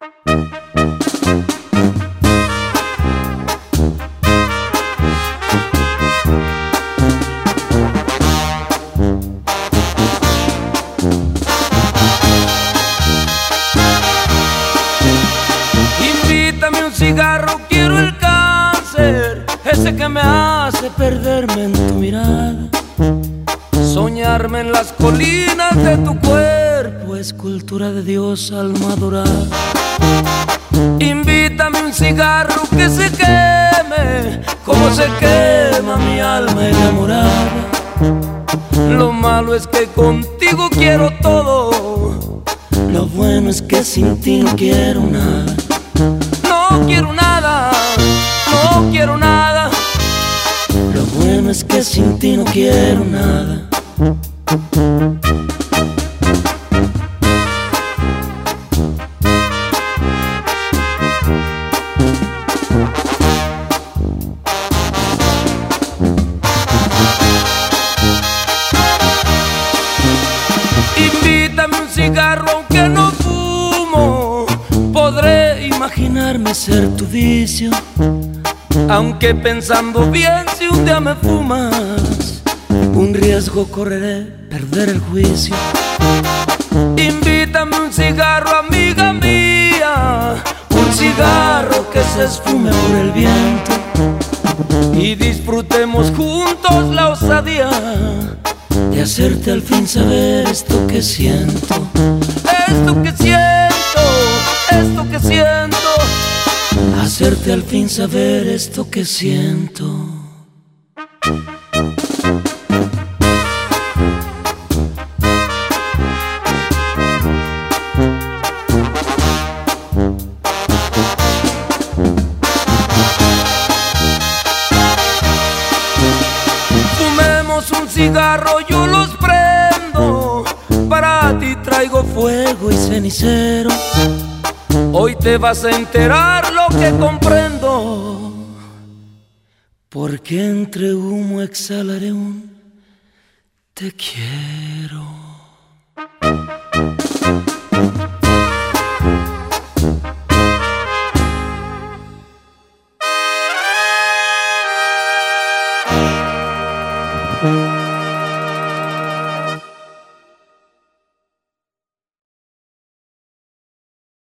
Invítame un cigarro, quiero el cáncer, ese que me hace perderme en tu mirada. Soñarme en las colinas de tu cuerpo, escultura de Dios, alma dorada. Invítame un cigarro que se queme como se quema mi alma enamorada. Lo malo es que contigo quiero todo, lo bueno es que sin ti no quiero nada. No quiero nada, no quiero nada. Lo bueno es que sin ti no quiero nada. Invítame un cigarro aunque no fumo, podré imaginarme ser tu vicio. Aunque pensando bien, si un día me fumas, un riesgo correré, perder el juicio. Invítame un cigarro, amiga mía, un cigarro que se esfume por el viento, y disfrutemos juntos la osadía de hacerte al fin saber esto que siento. Esto que siento, esto que siento. Hacerte al fin saber esto que siento. Fumemos un cigarro, yo los prendo. Para ti traigo fuego y cenicero. Hoy te vas a enterar lo que comprendo, porque entre humo exhalaré un te quiero.